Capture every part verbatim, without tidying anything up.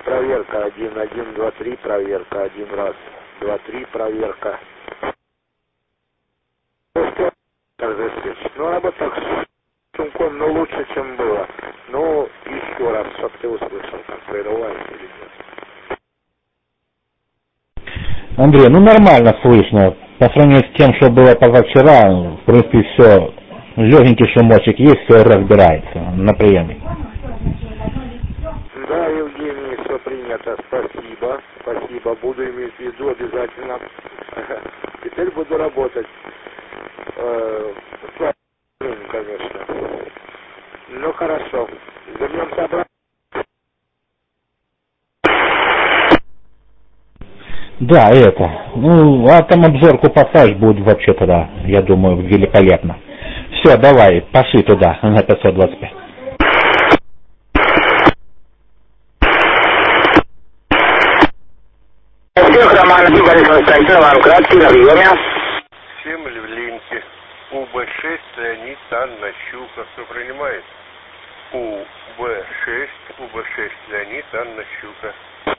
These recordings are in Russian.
проверка, один, один, два, три, проверка, один, раз, два, три, проверка. Ну, работа с сумком, ну, лучше, чем было. Ну, еще раз, чтоб ты услышал, как прерывается или нет. Андрей, ну нормально слышно. По сравнению с тем, что было позавчера, в принципе, все, легенький шумочек есть, все разбирается на приеме. Да, Евгений, все принято, спасибо, спасибо, буду иметь в виду обязательно. Теперь буду работать. Э, конечно. Ну, хорошо, вернемся обратно. Да, это. Ну, а там обзорку пассаж будет вообще тогда, я думаю, великолепно. Все, давай, пошли туда, на пятьсот двадцать пять. Всех, Роман, Борис Константин, вам краткий на приеме. Всем Левлинки. У Б шесть Леонид Анна Щука. Кто принимает? У Б шесть, У Б шесть Леонид Анна Щука.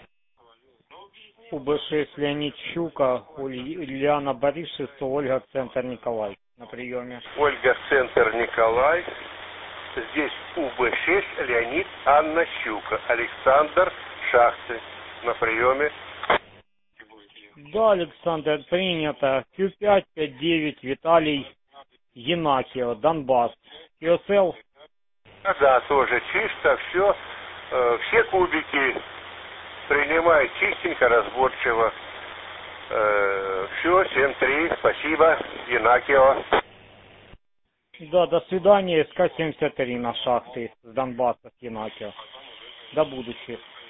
У Б шесть Леонид Щука, Ульяна Борисовна, Ольга Центр Николай на приеме. Ольга Центр Николай. Здесь У Б шесть Леонид Анна Щука. Александр Шахты на приеме. Да, Александр, принято. Q пять пять девять Виталий Янакио, Донбасс. Q S L. А, да, тоже чисто, все, э, все кубики принимает чистенько, разборчиво. Э, все, семь три, спасибо, Янакио. Да, до свидания, СК семьдесят три на шахты с Донбасса, с Янакио. До будущих.